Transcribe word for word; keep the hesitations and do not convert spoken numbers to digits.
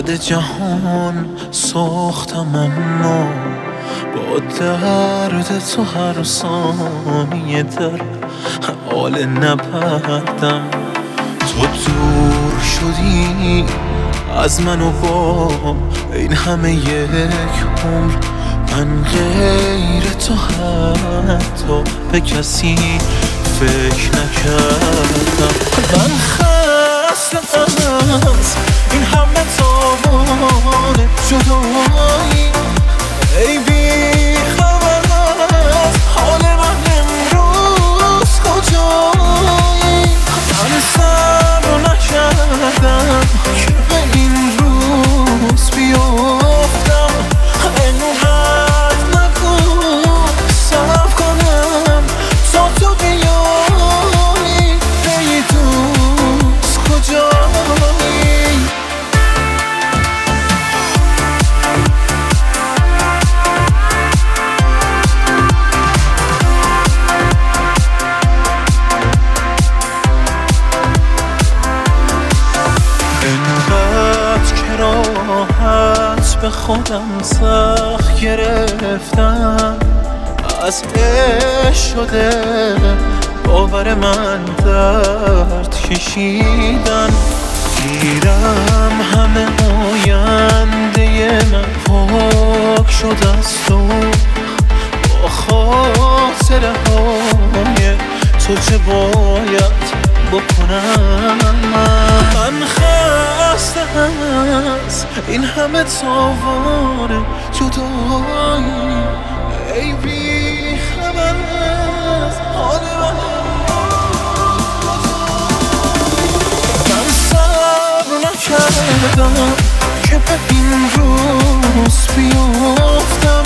درد جهان ساختم اما با درد تو هر ثانیه در حال نبردم. تو دور شدی از من و با این همه یک عمر من غیر تو حتی به کسی فکر نکردم. من خستم از این همه تاوان جدایی، ای بی خبر از حال من امروز کجایی. من صبر نکردم که به این روز بیافتم، اینقدر نکن صبر کنم تا تو بیایی. ای دوست کجایی؟ اینقدر که راحت به خودم سخت گرفتم، از عشق شده باور من درد کشیدن. گیرم همه آینده من پاک شد از تو، با خاطره های تو چه باید بکنم. من خستم از این همه تاوان جدایی، ای بی خبر از حال من. من صبر نکردم که به این روز بیافتم،